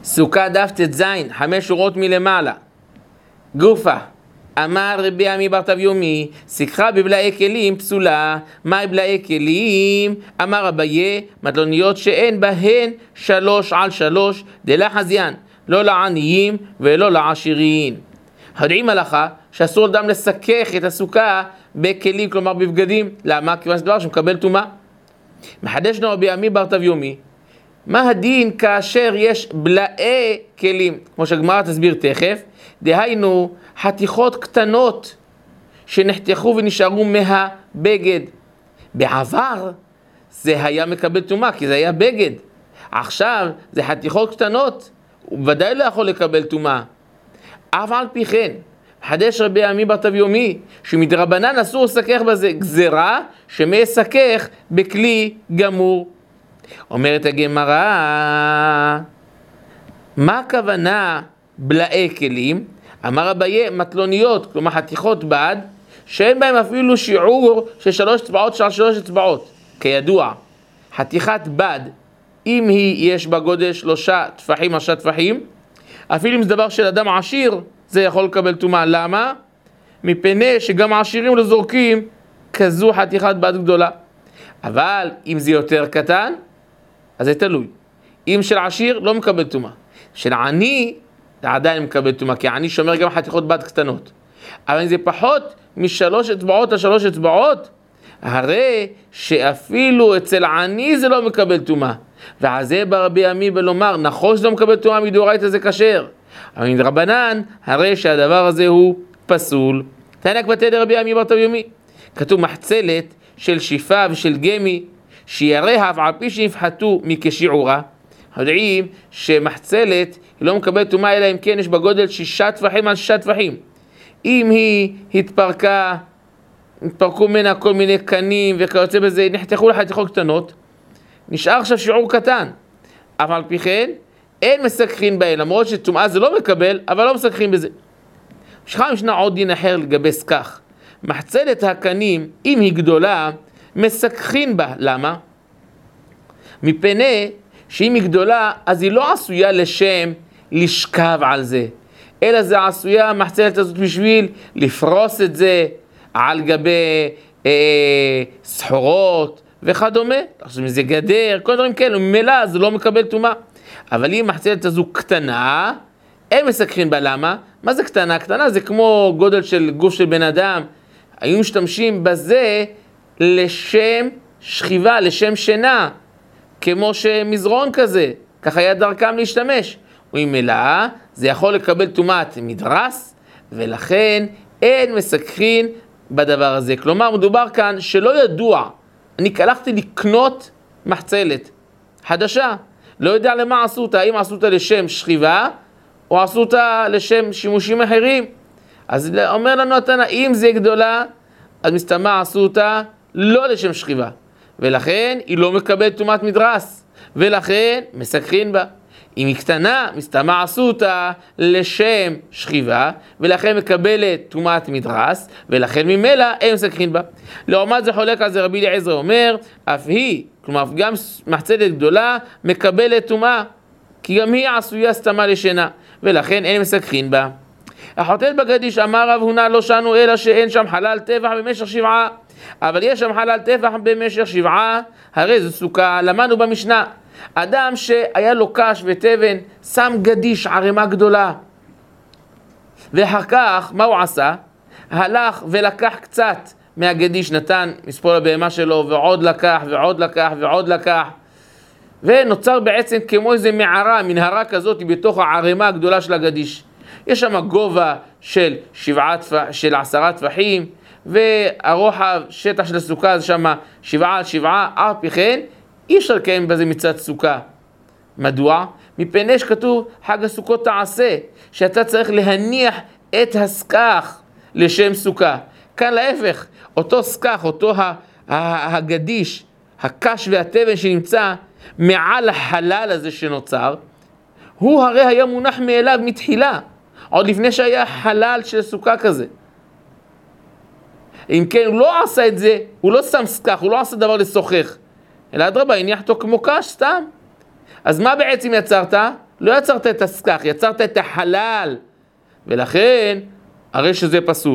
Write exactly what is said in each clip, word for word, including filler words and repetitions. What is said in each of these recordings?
סוכה דף תז, חמש שורות מלמעלה. גופה, אמר רבי עמי בר תביומי, סיכה בבלעי כלים פסולה. מה בלעי כלים? אמר אביי, מטלוניות שאין בהן שלוש על שלוש, דלה חזיין, לא לעניים ולא לעשירים. יודעים הלכה שאסור אדם לסכך את הסוכה בכלים, כלומר בבגדים. למה? כיוון זה דבר שמקבל טומאה. מחדשנו רבי עמי בר תביומי, מה הדין כאשר יש בלעי כלים? כמו שהגמרא תסביר תכף, דהיינו חתיכות קטנות שנחתכו ונשארו מהבגד. בעבר זה היה מקבל טומאה, כי זה היה בגד. עכשיו זה חתיכות קטנות, הוא ודאי לא יכול לקבל טומאה. אף על פי כן, חדש רבי עמי בר תביומי, שמדרבנן אסור לסכך בזה, גזרה שמסכך בכלי גמור. אומרת הגמרא, מה הכוונה בלעי כלים? אמר אביי, מטלוניות, כלומר חתיכות בד, שאין בהם אפילו שיעור של שלוש אצבעות של שלוש אצבעות. כידוע, חתיכת בד, אם היא יש בה גודל שלושה טפחים, שלושה טפחים, אפילו אם זה דבר של אדם עשיר, זה יכול לקבל טומאה. למה? מפני שגם העשירים לא זורקים כזו חתיכת בד גדולה. אבל אם זה יותר קטן, אז זה תלוי. אם של עשיר לא מקבל טומאה. של עני, זה עדיין מקבל טומאה, כי עני שומר גם חתיכות בד קטנות. אבל אם זה פחות משלוש אצבעות לשלוש אצבעות, הרי שאפילו אצל עני זה לא מקבל טומאה. ועל זה בא רבי עמי ולומר, נכון שזה לא מקבל טומאה מדאורייתא זה כשר. אבל מדרבנן, הרי שהדבר הזה הוא פסול. תענק בתדר רבי עמי בר תביומי. כתוב מחצלת של שיפה ושל גמי, שיריה אף על פי שנפחתו מכשיעורה. יודעים שמחצלת היא לא מקבלת טומאה אלא אם כן יש בגודל שישה טפחים על שישה טפחים. אם היא התפרקה, התפרקו ממנה כל מיני קנים וכיוצא בזה, נחתכו לחתיכות קטנות, נשאר עכשיו שיעור קטן. אבל על פי כן, אין מסככים בהן, למרות שטומאה זה לא מקבל, אבל לא מסככים בזה. שכם ישנה עוד דין אחר לגבי סכך. מחצלת הקנים, אם היא גדולה, מסככים בה. למה? מפני שאם היא גדולה, אז היא לא עשויה לשם לשכב על זה, אלא זה עשויה המחצלת הזאת בשביל לפרוס את זה על גבי אה, סחורות וכדומה. עכשיו זה גדר, כל דברים כאלה, ממילא זה לא מקבל טומאה. אבל אם המחצלת הזו קטנה, אין מסככים בה. למה? מה זה קטנה? קטנה זה כמו גודל של גוף של בן אדם. היו משתמשים בזה לשם שכיבה, לשם שינה, כמו שמזרון כזה, ככה היה דרכם להשתמש. וממילא זה יכול לקבל טומאת מדרס, ולכן אין מסככים בדבר הזה. כלומר, מדובר כאן שלא ידוע, אני הלכתי לקנות מחצלת חדשה, לא יודע למה עשו אותה, האם עשו אותה לשם שכיבה, או עשו אותה לשם שימושים אחרים. אז אומר לנו התנא, אם זה גדולה, אז מסתמה עשו אותה לא לשם שכיבה, ולכן היא לא מקבלת טומאת מדרס, ולכן מסככים בה. אם היא קטנה, מסתמה עשו אותה לשם שכיבה, ולכן מקבלת טומאת מדרס, ולכן ממילא אין מסככים בה. לעומת זה חולק על זה רבי אליעזר אומר, אף היא, כלומר גם מחצלת גדולה, מקבלת טומאה, כי גם היא עשויה סתמה לשינה, ולכן אין מסככים בה. החוטאת בגדיש אמר רב הונא לא שנו אלא שאין שם חלל טבח במשך שבעה, אבל יש שם חלל טבח במשך שבעה, הרי זו סוכה. למדנו במשנה, אדם שהיה לו קש ותבן, שם גדיש ערימה גדולה, ואחר כך מה הוא עשה? הלך ולקח קצת מהגדיש, נתן מספול הבהמה שלו, ועוד לקח ועוד לקח ועוד לקח, ונוצר בעצם כמו איזה מערה, מנהרה כזאת בתוך הערימה הגדולה של הגדיש. יש שם גובה של שבעה, של עשרה טפחים, והרוחב, שטח של הסוכה, זה שם שבעה על שבעה. אף פי כן, אי אפשר לקיים בזה מצוות סוכה. מדוע? מפני שכתוב חג הסוכות תעשה, שאתה צריך להניח את הסכך לשם סוכה. כאן להפך, אותו סכך, אותו הגדיש, הקש והתבן שנמצא מעל החלל הזה שנוצר, הוא הרי היה מונח מאליו מתחילה, עוד לפני שהיה חלל של סוכה כזה. אם כן, הוא לא עשה את זה, הוא לא שם סכך, הוא לא עשה דבר לשוחך, אלא אדרבה, הניח אותו כמו קש סתם. אז מה בעצם יצרת? לא יצרת את הסכך, יצרת את החלל, ולכן הרי שזה פסול.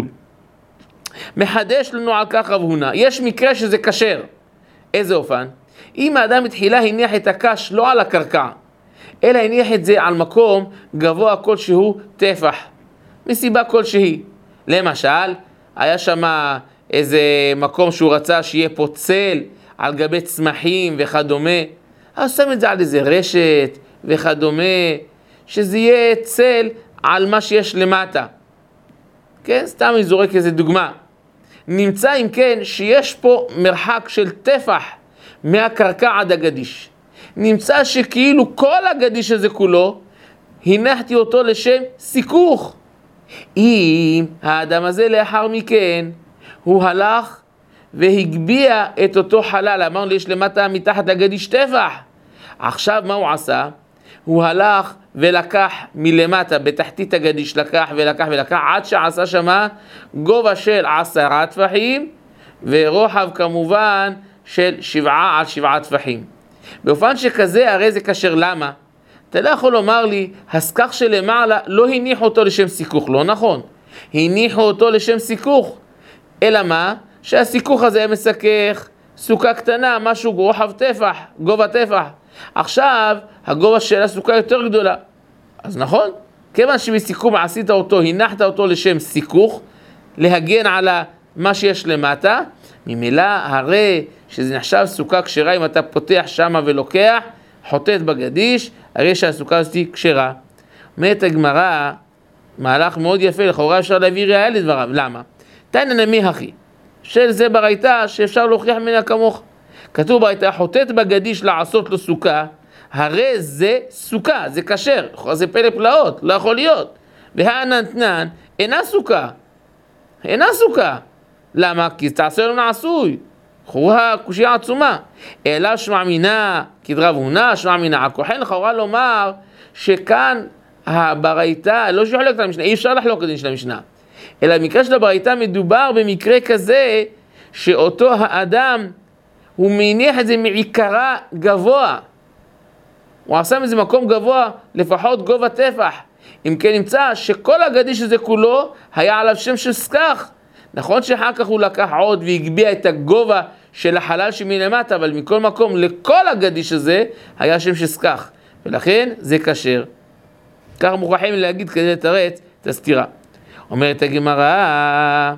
מחדש לנו על כך רב הונא, יש מקרה שזה כשר. איזה אופן? אם האדם בתחילה הניח את הקש לא על הקרקע, אלא הניח את זה על מקום גבוה כלשהו טפח, מסיבה כלשהי. למשל, היה שם איזה מקום שהוא רצה שיהיה פה צל על גבי צמחים וכדומה, אז שם את זה על איזה רשת וכדומה, שזה יהיה צל על מה שיש למטה. כן? סתם אני זורק איזה דוגמה. נמצא אם כן שיש פה מרחק של טפח מהקרקע עד הגדיש. נמצא שכאילו כל הגדיש הזה כולו, הנחתי אותו לשם סיכוך. אם האדם הזה לאחר מכן, הוא הלך והגביע את אותו חלל, אמרנו יש למטה מתחת לגדיש טפח. עכשיו מה הוא עשה? הוא הלך ולקח מלמטה, בתחתית הגדיש, לקח ולקח ולקח, עד שעשה שמה גובה של עשרה טפחים, ורוחב כמובן של שבעה על שבעה טפחים. באופן שכזה הרי זה כשר. למה? אתה לא יכול לומר לי, הסכך שלמעלה לא הניחו אותו לשם סיכוך, לא נכון. הניחו אותו לשם סיכוך. אלא מה? שהסיכוך הזה היה מסכך סוכה קטנה, משהו רוחב טפח, גובה טפח. עכשיו הגובה של הסוכה יותר גדולה. אז נכון? כיוון שבסיכום עשית אותו, הנחת אותו לשם סיכוך, להגן על מה שיש למטה, ממילא הרי שזה נחשב סוכה כשרה. אם אתה פותח שמה ולוקח, חוטט בגדיש, הרי שהסוכה הזאת כשרה. אומרת הגמרא, מהלך מאוד יפה, לכאורה אפשר להביא ראיה לדבריו. למה? תנא נמי הכי, של זה ברייתא שאפשר להוכיח ממנה כמוך. כתוב ברייתא, חוטט בגדיש לעשות לו סוכה, הרי זה סוכה, זה כשר, זה פלא פלאות, לא יכול להיות. והאננתנן אינה סוכה, אינה סוכה. למה? כי תעשה לו נעשוי, חורה קושיה עצומה. אלא שמע מינה כדרב הונא, שמע מינה הכוחן. לכאורה לומר שכאן הברייתא, לא שחולק את המשנה, אי אפשר לחלוק את של המשנה, אלא במקרה של הברייתא מדובר במקרה כזה שאותו האדם הוא מניח את זה מעיקרה גבוה, הוא עשה מזה מקום גבוה, לפחות גובה טפח. אם כן נמצא שכל הגדיש הזה כולו היה עליו שם של סכך. נכון שאחר כך הוא לקח עוד והגביע את הגובה של החלל שמלמטה, אבל מכל מקום לכל הגדיש הזה היה שם של סכך, ולכן זה כשר. כך מוכרחים להגיד כדי לתרץ את הסתירה. אומרת הגמרא,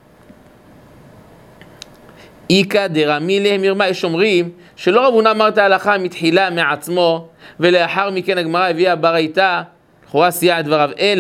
איקא דרמי להם מרמה. יש אומרים שלא רב הונא אמר את ההלכה מתחילה מעצמו, ולאחר מכן הגמרא הביאה ברייתא, לכאורה סייע את דבריו, אלא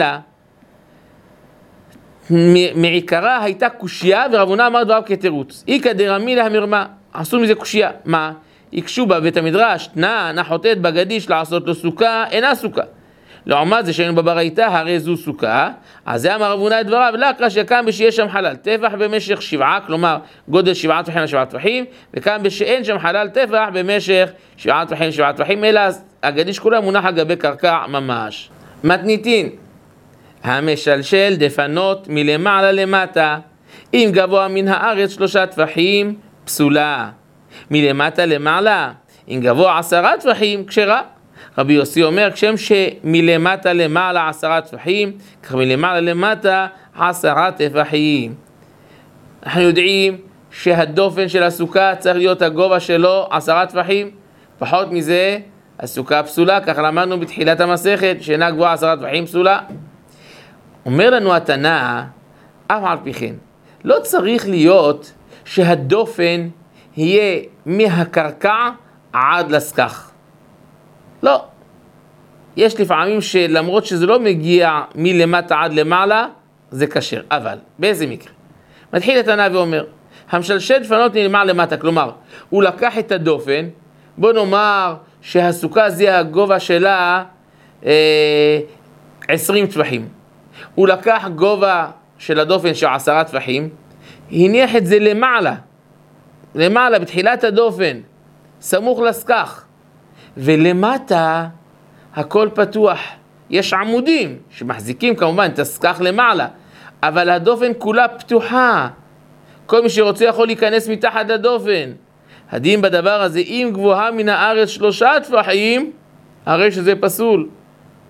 מעיקרה הייתה קושיה, ורב הונא אמר דבריו כתירוץ. איקא דרמי להם מרמה, עשו מזה קושיה. מה? יקשו בבית המדרש, תנא נא חוטט בגדיש לעשות לו סוכה, אינה סוכה. לעומת זה שהיינו בברייתא, הרי זו סוכה. אז זה אמר רב הונא את דבריו, לקרא שקם בשיהיה שם חלל טפח במשך שבעה, כלומר גודל שבעה טפחים לשבעה טפחים, וכאן בשאין שם חלל טפח במשך שבעה טפחים לשבעה טפחים, אלא הגדיש כולה מונח על גבי קרקע ממש. מתניתין, המשלשל דפנות מלמעלה למטה, אם גבוה מן הארץ שלושה טפחים, פסולה. מלמטה למעלה, אם גבוה עשרה טפחים, כשרה. רבי יוסי אומר, כשם שמלמטה למעלה עשרה טפחים, כך מלמעלה למטה עשרה טפחים. אנחנו יודעים שהדופן של הסוכה צריך להיות הגובה שלו עשרה טפחים, פחות מזה הסוכה פסולה, כך למדנו בתחילת המסכת, שאינה גבוהה עשרה טפחים פסולה. אומר לנו התנא, אף על פי כן, לא צריך להיות שהדופן יהיה מהקרקע עד לסכך. לא. יש לפעמים שלמרות שזה לא מגיע מלמטה עד למעלה, זה כשר. אבל, באיזה מקרה? מתחיל התנא ואומר, המשלשל דפנות מלמעלה למטה, כלומר, הוא לקח את הדופן, בוא נאמר שהסוכה זה הגובה שלה אה, עשרים טפחים. הוא לקח גובה של הדופן של עשרה טפחים, הניח את זה למעלה, למעלה, בתחילת הדופן, סמוך לסכך, ולמטה הכל פתוח. יש עמודים שמחזיקים כמובן את הסכך למעלה, אבל הדופן כולה פתוחה. כל מי שרוצה יכול להיכנס מתחת לדופן. הדין בדבר הזה, אם גבוהה מן הארץ שלושה טפחים, הרי שזה פסול.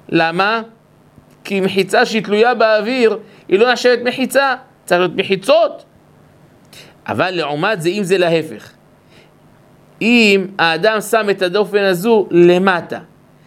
למה? כי מחיצה שהיא תלויה באוויר, היא לא נחשבת מחיצה, צריך להיות מחיצות. אבל לעומת זה, אם זה להפך, אם האדם שם את הדופן הזו למטה,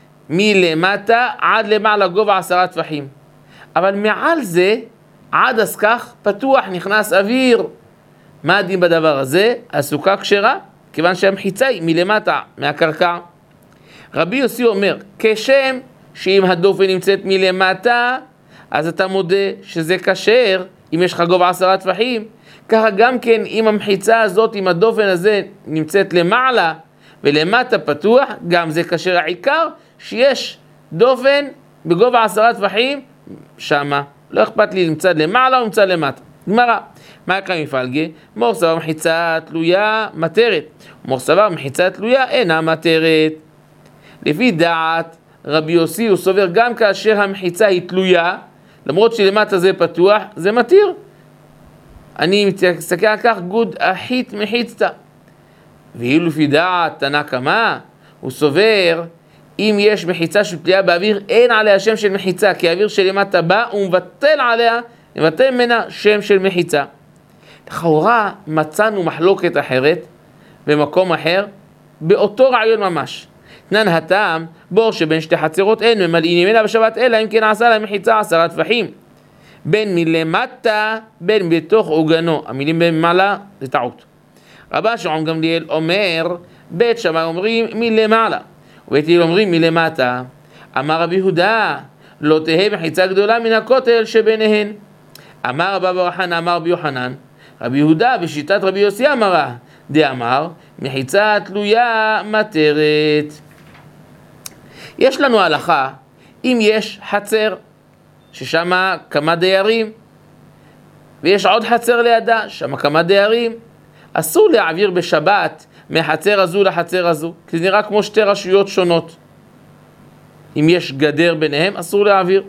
מלמטה עד למעלה גובה עשרה טפחים, אבל מעל זה, עד הסכך פתוח, נכנס אוויר. מה הדין בדבר הזה? הסוכה כשרה, כיוון שהמחיצה היא מלמטה, מהקרקע. רבי יוסי אומר, כשם שאם הדופן נמצאת מלמטה, אז אתה מודה שזה כשר, אם יש לך גובה עשרה טפחים, ככה גם כן, אם המחיצה הזאת, אם הדופן הזה נמצאת למעלה ולמטה פתוח, גם זה כשר. העיקר שיש דופן בגובה עשרה טפחים, שמה. לא אכפת לי נמצא למעלה או נמצא למטה. גמרא, מה יקרה מפלגי? מור סבר מחיצה תלויה מתרת, מור סבר מחיצה תלויה אינה מתרת. לפי דעת רבי יוסי הוא סובר גם כאשר המחיצה היא תלויה, למרות שלמטה זה פתוח, זה מתיר. אני מסתכל על כך, גוד אחית מחיצתה. ואילו לפי דעת תנא קמא, הוא סובר, אם יש מחיצה שתלויה באוויר, אין עליה שם של מחיצה, כי האוויר שלמטה בא, הוא מבטל עליה, מבטל ממנה שם של מחיצה. לכאורה מצאנו מחלוקת אחרת, במקום אחר, באותו רעיון ממש. תנן הטעם, בור שבין שתי חצרות אין ממלאים ממנה בשבת, אלא אם כן עשה להם מחיצה עשרה טפחים. בין מלמטה, בין בתוך עוגנו. המילים בין מעלה זה טעות. רבן שמעון גמליאל אומר, בית שמאי אומרים מלמעלה, ובית הלל אומרים מלמטה. אמר רבי יהודה, לא תהא מחיצה גדולה מן הכותל שביניהן. אמר רבא בר חנא, אמר רבי יוחנן, רבי יהודה בשיטת רבי יוסי אמרה, דאמר, מחיצה תלויה מתרת. יש לנו הלכה, אם יש חצר, ששם כמה דיירים, ויש עוד חצר לידה, שם כמה דיירים, אסור להעביר בשבת מהחצר הזו לחצר הזו, כי זה נראה כמו שתי רשויות שונות. אם יש גדר ביניהם, אסור להעביר.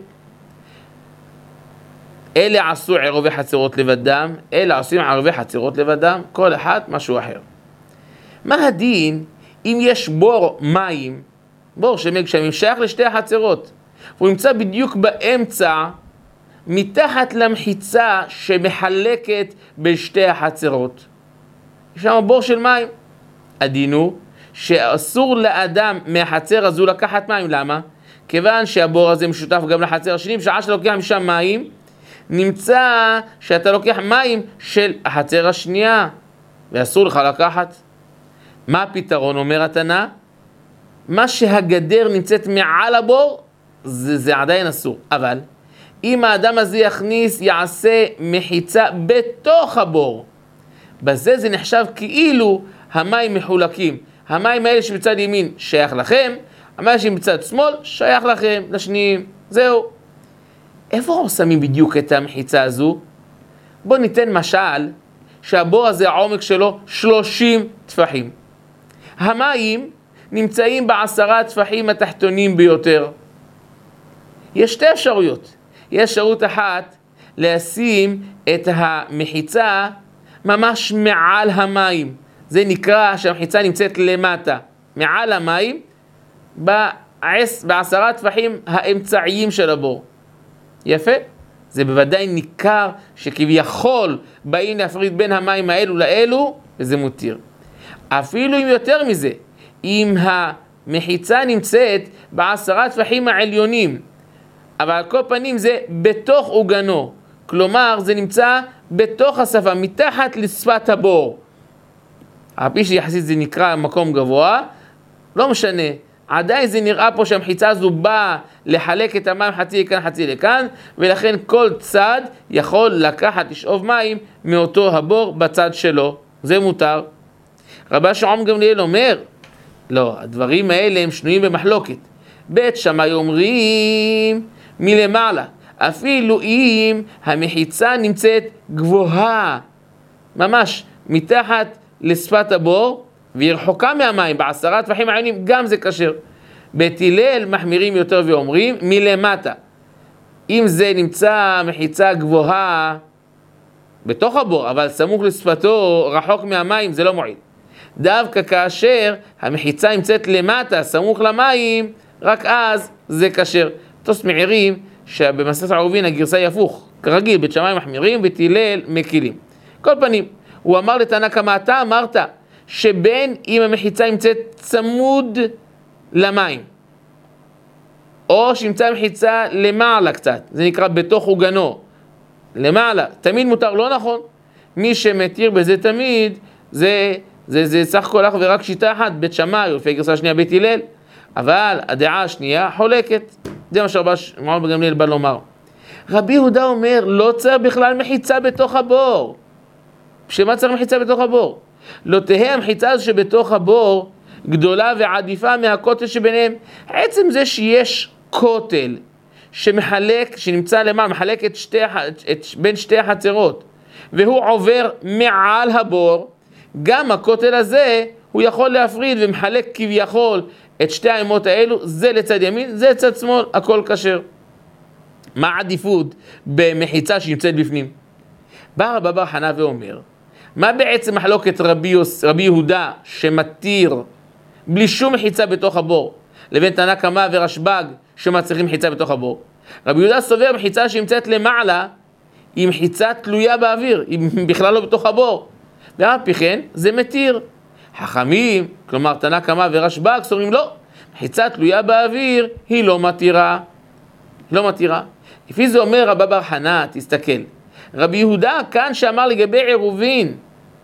אלה עשו עירובי חצרות לבדם, אלה עושים עירובי חצרות לבדם, כל אחד משהו אחר. מה הדין אם יש בור מים, בור שמגשמים, שייך לשתי החצרות, והוא נמצא בדיוק באמצע, מתחת למחיצה שמחלקת בין שתי החצרות. יש שם בור של מים. הדין הוא שאסור לאדם מהחצר הזו לקחת מים. למה? כיוון שהבור הזה משותף גם לחצר השני, בשעה שאתה לוקח משם מים, נמצא שאתה לוקח מים של החצר השנייה, ואסור לך לקחת. מה הפתרון, אומר התנא? מה שהגדר נמצאת מעל הבור, זה, זה עדיין אסור. אבל אם האדם הזה יכניס, יעשה מחיצה בתוך הבור, בזה זה נחשב כאילו המים מחולקים. המים האלה שבצד ימין שייך לכם, המים שבצד שמאל שייך לכם, לשניים. זהו. איפה שמים בדיוק את המחיצה הזו? בוא ניתן משל שהבור הזה העומק שלו שלושים טפחים. המים נמצאים בעשרה טפחים התחתונים ביותר. יש שתי אפשרויות. יש אפשרות אחת לשים את המחיצה ממש מעל המים. זה נקרא שהמחיצה נמצאת למטה, מעל המים, בעש, בעשרה טפחים האמצעיים של הבור. יפה? זה בוודאי ניכר שכביכול באים להפריד בין המים האלו לאלו, וזה מותיר. אפילו אם יותר מזה, אם המחיצה נמצאת בעשרה טפחים העליונים, אבל על כל פנים זה בתוך עוגנו, כלומר זה נמצא בתוך השפה, מתחת לשפת הבור. הפי שיחסית זה נקרא מקום גבוה, לא משנה, עדיין זה נראה פה שהמחיצה הזו באה לחלק את המים חצי לכאן חצי לכאן, ולכן כל צד יכול לקחת, לשאוב מים מאותו הבור בצד שלו, זה מותר. רבי שמעון גמליאל אומר, לא, הדברים האלה הם שנויים במחלוקת. בית שמאי אומרים מלמעלה, אפילו אם המחיצה נמצאת גבוהה, ממש מתחת לשפת הבור, והיא רחוקה מהמים, בעשרה טפחים העליונים, גם זה כשר. בית הלל מחמירים יותר ואומרים מלמטה. אם זה נמצא מחיצה גבוהה בתוך הבור, אבל סמוך לשפתו, רחוק מהמים, זה לא מועיל. דווקא כאשר המחיצה נמצאת למטה, סמוך למים, רק אז זה כשר. תוס מעירים שבמסכת עירובין הגרסה היא הפוך, כרגיל, בית שמאי מחמירים, בית הלל מקילים. כל פנים, הוא אמר לתנא קמא, אתה אמרת שבין אם המחיצה נמצאת צמוד למים, או שנמצא המחיצה למעלה קצת, זה נקרא בתוך עוגנו, למעלה, תמיד מותר, לא נכון. מי שמתיר בזה תמיד, זה, זה, זה סך הכל אך ורק שיטה אחת, בית שמאי, או לפי גרסה שנייה בית הלל, אבל הדעה השנייה חולקת. זה מה שרבי שמעון בן גמליאל בא לומר. רבי יהודה אומר, לא צריך בכלל מחיצה בתוך הבור. שמה צריך מחיצה בתוך הבור? לא תהא המחיצה הזו שבתוך הבור גדולה ועדיפה מהכותל שביניהם. עצם זה שיש כותל שמחלק, שנמצא למעלה, מחלק את שתי, את, בין שתי החצרות, והוא עובר מעל הבור, גם הכותל הזה הוא יכול להפריד ומחלק כביכול את שתי האמות האלו, זה לצד ימין, זה לצד שמאל, הכל כשר. מה העדיפות במחיצה שנמצאת בפנים? בא רבא בר חנא ואומר, מה בעצם מחלוקת רבי, יוס, רבי יהודה שמתיר בלי שום מחיצה בתוך הבור, לבין תנא קמא ורשב"ג שמצריכים מחיצה בתוך הבור? רבי יהודה סובר מחיצה שנמצאת למעלה, היא מחיצה תלויה באוויר, היא בכלל לא בתוך הבור. ואף פי כן, זה מתיר. חכמים, כלומר תנא קמא ורשב"ג, סוברים לא, מחיצה תלויה באוויר היא לא מתירה. לא מתירה. לפי זה אומר רבא בר חנא, תסתכל. רבי יהודה כאן שאמר לגבי עירובין,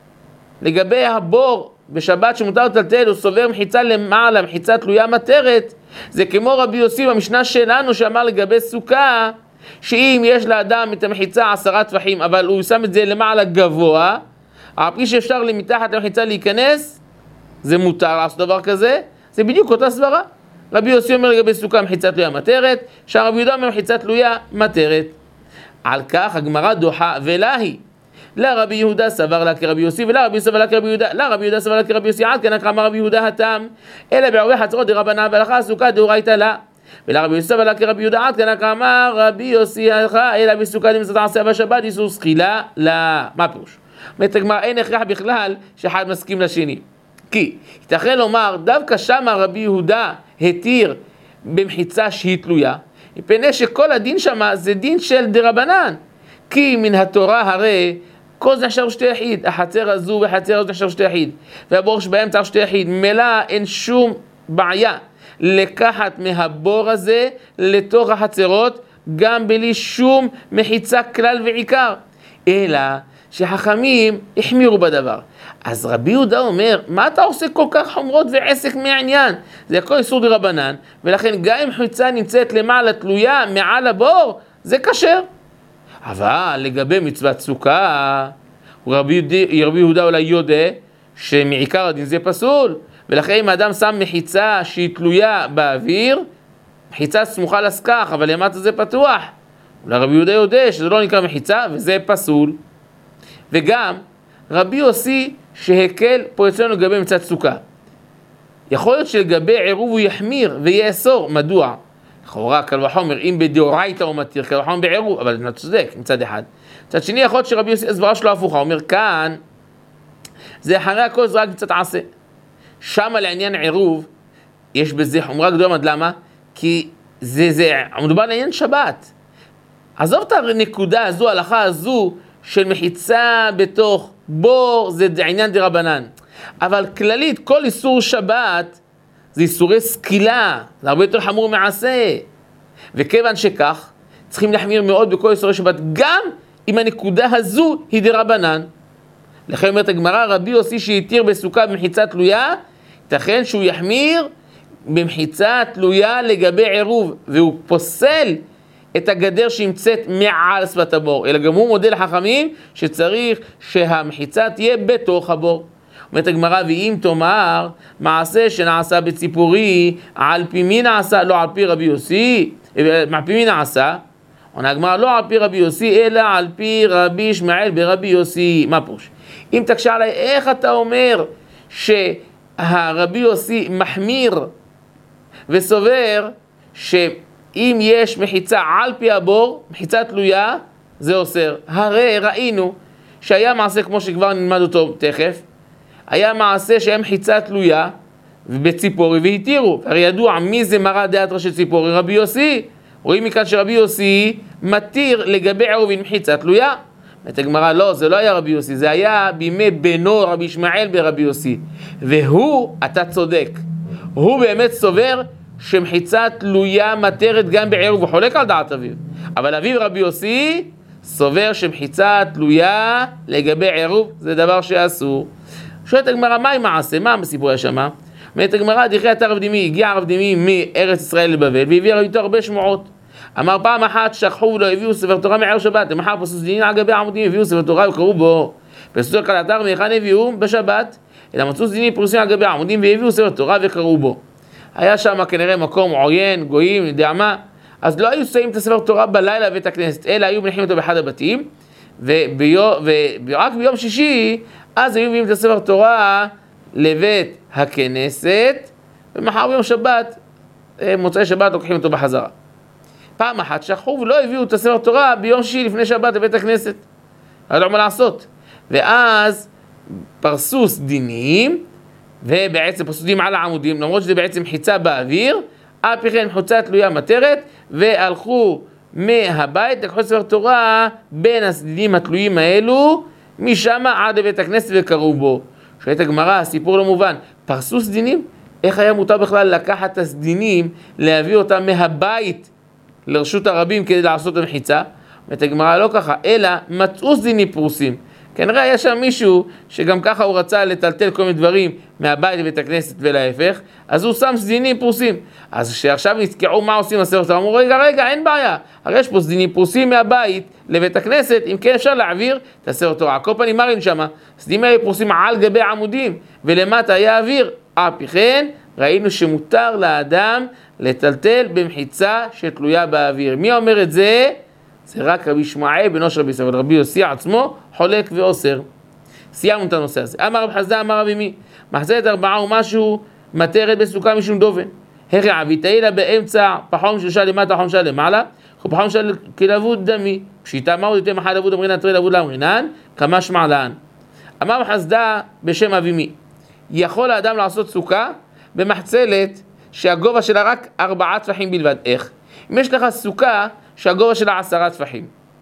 לגבי הבור בשבת שמותר לטלטל, הוא סובר מחיצה למעלה, מחיצה תלויה מתרת, זה כמו רבי יוסי במשנה שלנו שאמר לגבי סוכה, שאם יש לאדם את המחיצה עשרה טפחים, אבל הוא שם את זה למעלה גבוה, על פי שאפשר מתחת למחיצה להיכנס, זה מותר לעשות דבר כזה, זה בדיוק אותה סברה. רבי יוסי אומר לגבי סוכה מחיצה תלויה מתרת, שהרבי יהודה אומר מחיצה תלויה מתרת. על כך הגמרא דוחה ולהי. לה רבי יהודה סבר לה כרבי יוסי, ולה רבי יוסי סבר לה כרבי יהודה, לה רבי יהודה סבר לה כרבי יוסי, עד כאן אמר רבי יהודה התם, אלא בערבי חצרות דרבנן והלכה סוכה דאורייתא לה. ולה רבי יוסי סבר לה כרבי יהודה, עד כאן אמר רבי יוסי הלכה, אלא בסוכה דמצאת עשה בשבת איסור זחילה לה. מה פירוש? אומרת הגמרא, אין הכרח בכלל שאחד מסכים לשני. כי ייתכן לומר, דווקא שמה רבי יהודה התיר במחיצה שהיא תלויה, מפני שכל הדין שמה זה דין של דרבנן. כי מן התורה הרי כל זה נחשב שתי יחיד, החצר הזו והחצר הזו נחשב שתי יחיד, והבור שבהם צריך שתי יחיד. מלא אין שום בעיה לקחת מהבור הזה לתוך החצרות, גם בלי שום מחיצה כלל ועיקר, אלא שחכמים החמירו בדבר. אז רבי יהודה אומר, מה אתה עושה כל כך חומרות ועסק מהעניין? זה הכל איסור דרבנן, ולכן גם אם מחיצה נמצאת למעלה תלויה מעל הבור, זה כשר. אבל לגבי מצוות סוכה, רבי, רבי יהודה אולי יודע שמעיקר הדין זה פסול, ולכן אם האדם שם מחיצה שהיא תלויה באוויר, מחיצה סמוכה לסכך, אבל למטה זה פתוח, אולי רבי יהודה יודע שזה לא נקרא מחיצה וזה פסול. וגם רבי יוסי שהקל פה אצלנו לגבי מצוות סוכה, יכול להיות שלגבי עירוב הוא יחמיר ויאסור. מדוע? לכאורה קל וחומר, אם בדאורייתא הוא מתיר, קל וחומר בעירוב, אבל אתה צודק מצד אחד. מצד שני יכול להיות שרבי יוסי הסברה שלו הפוכה, אומר כאן זה אחרי הכל זה רק מצוות עשה. שמה לעניין עירוב יש בזה חומרה גדולה. עד למה? כי זה, זה מדובר על עניין שבת. עזוב את הנקודה הזו, ההלכה הזו של מחיצה בתוך בור, זה עניין דרבנן. אבל כללית, כל איסור שבת זה איסורי סקילה, זה הרבה יותר חמור מעשה. וכיוון שכך, צריכים להחמיר מאוד בכל איסורי שבת, גם אם הנקודה הזו היא דרבנן. לכן אומרת הגמרא, רבי יוסי שהתיר בסוכה במחיצה תלויה, ייתכן שהוא יחמיר במחיצה תלויה לגבי עירוב, והוא פוסל את הגדר שנמצאת מעל שפת הבור, אלא גם הוא מודה לחכמים שצריך שהמחיצה תהיה בתוך הבור. אומרת הגמרא, ואם תאמר מעשה שנעשה בציפורי, על פי מי נעשה? לא על פי רבי יוסי, על פי מי נעשה? עונה הגמרא, לא על פי רבי יוסי, אלא על פי רבי ישמעאל ברבי יוסי. מה פירוש? אם תקשה עליי, איך אתה אומר שהרבי יוסי מחמיר וסובר שאם יש מחיצה על פי הבור, מחיצה תלויה, זה אוסר? הרי ראינו שהיה מעשה, כמו שכבר נלמד אותו תכף, היה מעשה שהיה מחיצה תלויה בציפורי והתירו. הרי ידוע מי זה מרא דאתרא של ציפורי? רבי יוסי. רואים מכאן שרבי יוסי מתיר לגבי עירוב עם מחיצה תלויה. אומרת הגמרא, לא, זה לא היה רבי יוסי, זה היה בימי בנו רבי ישמעאל ברבי יוסי. והוא, אתה צודק, הוא באמת סובר שמחיצה תלויה מתרת גם בעירוב, הוא חולק על דעת אביו. אבל אביו רבי יוסי סובר שמחיצה תלויה לגבי עירוב, זה דבר שאסור. שואלת הגמרא, מה עם מעשה? מה בסיפור השמה? אומרת הגמרא, דחי אתה רב דימי, הגיע רב דימי מארץ ישראל לבבל, והביא איתו הרבה שמועות. אמר פעם אחת שכחו ולא הביאו ספר תורה מערב שבת, למחר פסוס דינין על גבי עמודים, הביאו ספר תורה וקראו בו. פסוס כל אתר מהיכן הביאו בשבת, אלא מצאו דינין פרוסים על גבי עמודים, והביאו ספר תורה וקראו בו. היה שם כנראה מקום עוין, גויים, יודע מה, אז לא היו שמים את הספר תורה בלילה בבית הכנסת, אלא היו מניחים אותו באחד הבתים, וביום, ורק ביום שישי, אז היו מביאים את הספר תורה לבית הכנסת, ומחר ביום שבת, מוצאי שבת, לוקחים אותו בחזרה. פעם אחת שכחו ולא הביאו את הספר תורה ביום שישי לפני שבת לבית הכנסת. לא יודע מה לעשות. ואז פרסו סדינים, ובעצם פרסו סדינים על העמודים, למרות שזה בעצם חיצה באוויר, אף כן חוצה תלויה מתרת, והלכו מהבית, לקחו ספר תורה בין הסדינים התלויים האלו, משם עד לבית הכנסת וקראו בו. שואלת הגמרא, הסיפור לא מובן, פרסו סדינים? איך היה מותר בכלל לקחת את הסדינים, להביא אותם מהבית לרשות הרבים כדי לעשות את המחיצה? ואת הגמרא לא ככה, אלא מצאו סדינים פרוסים. כנראה היה שם מישהו שגם ככה הוא רצה לטלטל כל מיני דברים מהבית לבית הכנסת ולהפך, אז הוא שם סדינים פרוסים. אז שעכשיו נזכרו מה עושים הספר תורה, אמרו רגע רגע אין בעיה, הרי יש פה סדינים פרוסים מהבית לבית הכנסת, אם כן אפשר להעביר את הספר תורה. כל פנים מראים שמה, סדינים האלה פרוסים על גבי עמודים ולמטה היה אוויר. אף כן ראינו שמותר לאדם לטלטל במחיצה שתלויה באוויר. מי אומר את זה? זה רק רבי ישמעאל בנו של רבי יוסי, אבל רבי יוסי עצמו חולק ואוסר. סיימנו את הנושא הזה. אמר רב חסדא אמר רבי מי, מחצלת ארבעה ומשהו מתרת בסוכה משום דופן. הכי עביתאי לה באמצע פחום שלושה למטה, פחום שלושה למעלה, פחום שלושה כלבוד דמי. פשיטה מהו יותר מחד לבוד אמרינן, תרי לבוד לאמרינן, כמה שמע להן. אמר רב חסדא בשם אבי מי, יכול האדם לעשות סוכה במחצלת שהגובה שלה רק ארבעה טפחים בלבד. איך? אם יש לך סוכה שהגובה שלה עשרה טפחים,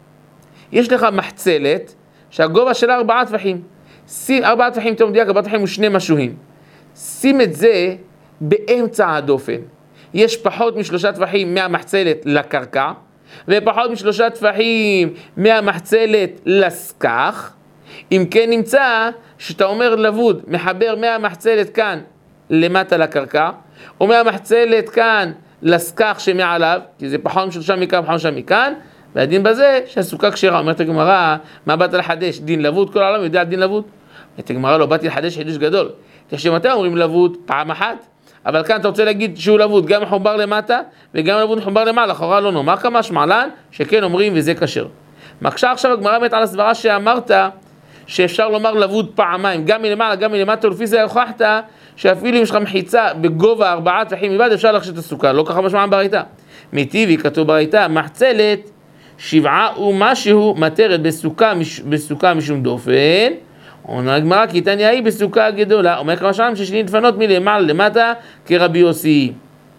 יש לך מחצלת שהגובה שלה ארבעה טפחים, שים ארבעה טפחים יותר מדויק, ארבעה טפחים ושני משוהים, שים את זה באמצע הדופן. יש פחות משלושה טפחים מהמחצלת לקרקע, ופחות משלושה טפחים מהמחצלת לסכך. אם כן נמצא שאתה אומר לבוד, מחבר מהמחצלת כאן למטה לקרקע, או מהמחצלת כאן לסכך שמעליו, כי זה פחות משלושה מכאן, פחות משלושה מכאן, והדין בזה שהסוכה כשרה. אומרת הגמרא, מה באת לחדש? דין לבוד? כל העולם יודע דין לבוד? אומרת הגמרא, לא באתי לחדש חידוש גדול. כשמתי אומרים לבוד? פעם אחת. אבל כאן אתה רוצה להגיד שהוא לבוד, גם מחובר למטה, וגם לבוד מחובר למעלה, לכאורה לא נאמר כמה שמעלן, שכן אומרים וזה כשר. מקשה עכשיו הגמרא באמת על הסברה שאמרת, שאפשר לומר לבוד פעמיים, גם מלמעלה, גם מלמטה, ולפי זה הוכחת שאפילו אם יש לך מחיצה בגובה ארבעה טפחים בלבד, אפשר לחשת את הסוכה, לא ככה משמעם בריתא. מטיבי כתוב בריתא, מחצלת שבעה ומשהו מתרת בסוכה, בסוכה משום דופן, אומר הגמרא, כי תניא היא בסוכה גדולה, אומר כמה שם ששני דפנות מלמעלה למטה כרבי יוסי.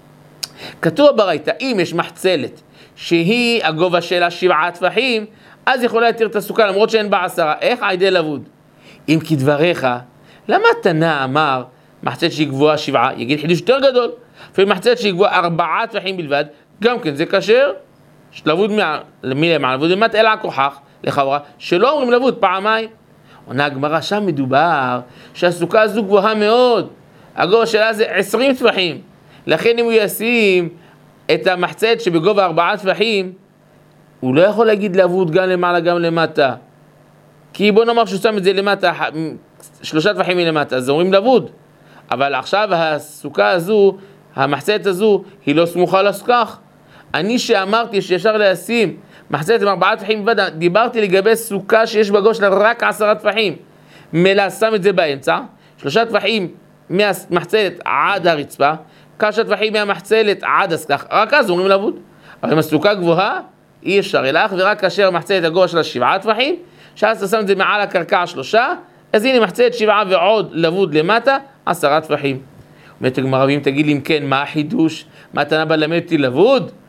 כתוב בריתא, אם יש מחצלת שהיא הגובה שלה שבעה טפחים, אז יכולה להתיר את הסוכה למרות שאין בה עשרה. איך? עידי לבוד. אם כדבריך, למה תנא אמר מחצלת שהיא גבוהה שבעה? יגיד חידוש יותר גדול. אפילו מחצלת שהיא גבוהה ארבעה טפחים בלבד, גם כן זה כשר, לבוד מלמעלה, לבוד למטה, אלא הכוכח, לכאורה, שלא אומרים לבוד פעמיים. עונה הגמרא, שם מדובר שהסוכה הזו גבוהה מאוד, הגובה שלה זה עשרים טפחים, לכן אם הוא ישים את המחצלת שבגובה ארבעה טפחים, הוא לא יכול להגיד לבוד גם למעלה גם למטה, כי בוא נאמר שהוא שם את זה למטה, שלושה טפחים מלמטה, אז אומרים לבוד, אבל עכשיו הסוכה הזו, המחצלת הזו, היא לא סמוכה לסכך. אני שאמרתי שאפשר לשים מחצלת עם ארבעה טפחים בלבד, דיברתי לגבי סוכה שיש בגובה שלה רק עשרה טפחים, מלא שם את זה באמצע, שלושה טפחים מהמחצלת עד הרצפה, כמה טפחים מהמחצלת עד הסכך, רק אז אומרים לבוד. אבל אם הסוכה גבוהה, אי אפשר, אלא אך ורק כאשר מחצלת הגובה שלה שבעה טפחים, שאז אתה שם את זה מעל הקרקע שלושה, אז הנה מחצלת שבעה ועוד לבוד למטה, עשרה טפחים. אומרת הגמרא, ואם תגיד לי אם כן, מה החידוש? מה תנא בא למד אותי לבוד?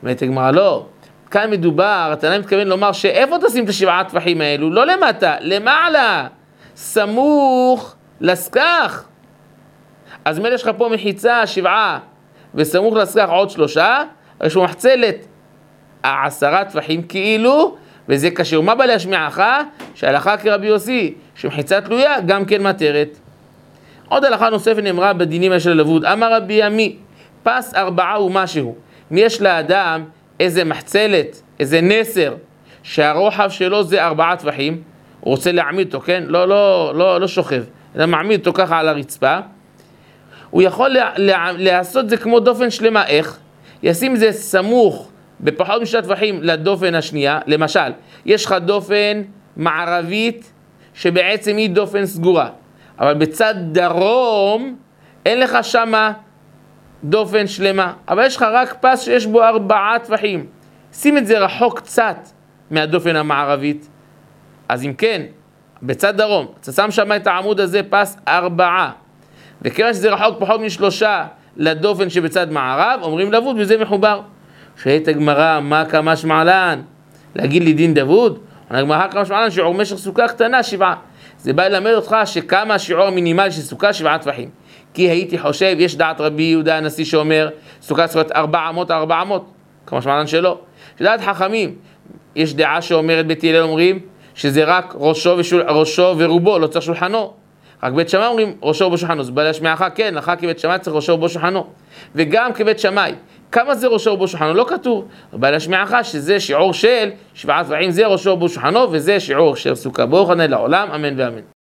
אומרת הגמרא, לא. כאן מדובר, התנא מתכוון לומר שאיפה תשים את השבעה טפחים האלו? לא למטה, למעלה, סמוך לסכך. אז מילא יש לך פה מחיצה, שבעה, וסמוך לסכך עוד שלושה, יש פה מחצלת עשרה טפחים כאילו, וזה קשה. ומה בא להשמיעך? שההלכה כרבי יוסי, שמחיצה תלויה, גם כן מטרת. עוד הלכה נוספת נאמרה בדינים של הלבוד, אמר רבי עמי, פס ארבעה ומשהו. אם יש לאדם איזה מחצלת, איזה נסר, שהרוחב שלו זה ארבעה טפחים, הוא רוצה להעמיד אותו, כן? לא, לא, לא, לא שוכב, אלא מעמיד אותו ככה על הרצפה, הוא יכול לעשות זה כמו דופן שלמה. איך? ישים זה סמוך בפחות משתי טפחים לדופן השנייה. למשל, יש לך דופן מערבית שבעצם היא דופן סגורה, אבל בצד דרום אין לך שמה דופן שלמה, אבל יש לך רק פס שיש בו ארבעה טפחים. שים את זה רחוק קצת מהדופן המערבית, אז אם כן, בצד דרום, אתה שם שם את העמוד הזה פס ארבעה, וכיוון שזה רחוק פחות משלושה לדופן שבצד מערב, אומרים דבוד וזה מחובר. שואלת הגמרא, מה כמה שמעלן? להגיד לי דין דבוד? הגמרא כמה שמעלן שיעור משך סוכה קטנה שבעה. זה בא ללמד אותך שכמה השיעור המינימלי של סוכה שבעה טפחים. כי הייתי חושב, יש דעת רבי יהודה הנשיא שאומר, סוכה צריכה להיות ארבע אמות, ארבע אמות, כמה שמעלן שלא. שדעת חכמים, יש דעה שאומרת בית הלל אומרים, שזה רק ראשו, ושול, ראשו ורובו, לא צריך שולחנו. רק בית שמאי אומרים ראשו ובו שולחנו, זה בא להשמיעך, כן, לך כבית שמאי צריך ראשו ובו שולחנו. וגם כבית שמאי, כמה זה ראשו ובו שולחנו? לא כתוב. בא להשמיעך שזה שיעור של שבעה טפחים, זה ראשו ובו שולחנו, וזה שיעור של סוכה. ברוך ה' לעולם, אמן ואמן.